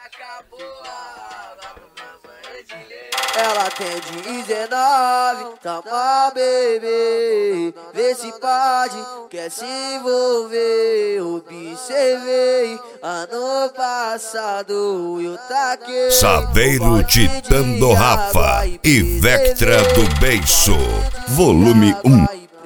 Ela tem 19, toma bebê, vê se pode, quer se envolver. Observei, ano passado eu taquei Saveiro ditando Rafa e Vectra do Beiço, volume 1.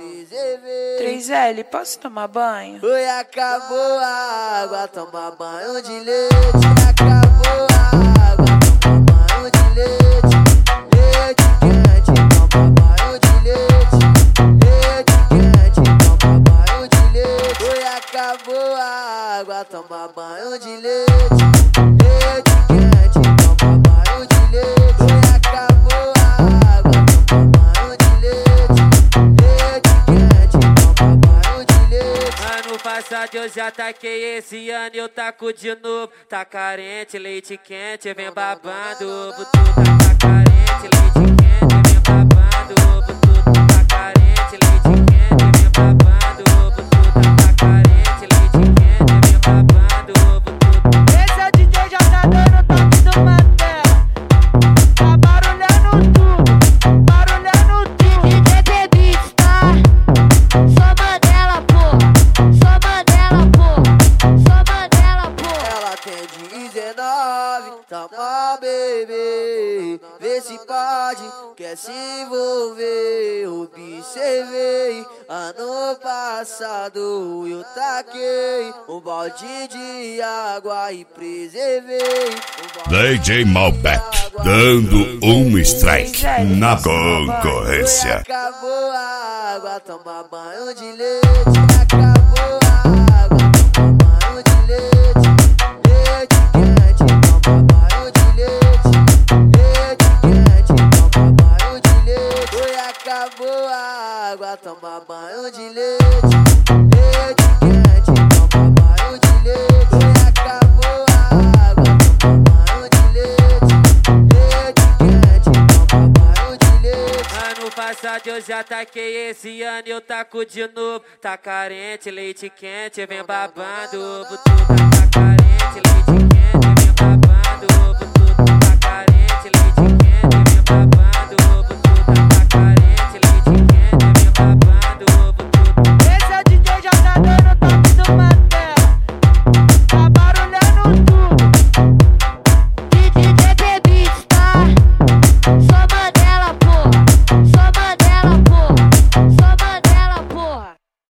3L, posso tomar banho? Oi, acabou a água, toma banho de leite. Acabou a água, toma banho de leite. Leite quente, toma banho de leite. Leite quente, toma banho de leite. Oi, acabou a água, toma banho de leite. Leite quente, toma banho de leite. Oi, acabou a água, toma banho de leite. Leite quente, toma banho de leite. Ano passado eu já taquei, esse ano eu taco de novo. Tá carente, leite quente, vem babando. Butu tá carente, leite quente, vem babando. Butu tá carente, leite quente, vem babando. Butu tá carente, leite quente, vem babando. Esse é o DJ JD no toque do Matela. Tá barulhando tudo, barulhando tudo. DJ Beats, tá? Só Mandela, pô. Só Mandela, pô. Só Mandela, pô. Ela tem 19, toma bebê, vê se pode, quer se envolver. Observei, ano passado eu taquei um balde de água e preservei. DJ Malbec dando um strike na concorrência. Acabou a água, toma banho de leite. Acabou a água, toma banho de leite. Leite quente, toma banho de leite. Leite quente, toma banho de leite. Oi, acabou a água, toma banho de leite. Leite quente, toma banho de leite. Oi, acabou a água, toma banho de leite. Leite quente, toma banho de leite. Ano passado eu já taquei, esse ano eu taco de novo. Tá carente, leite quente, vem babando. Butu tá carente,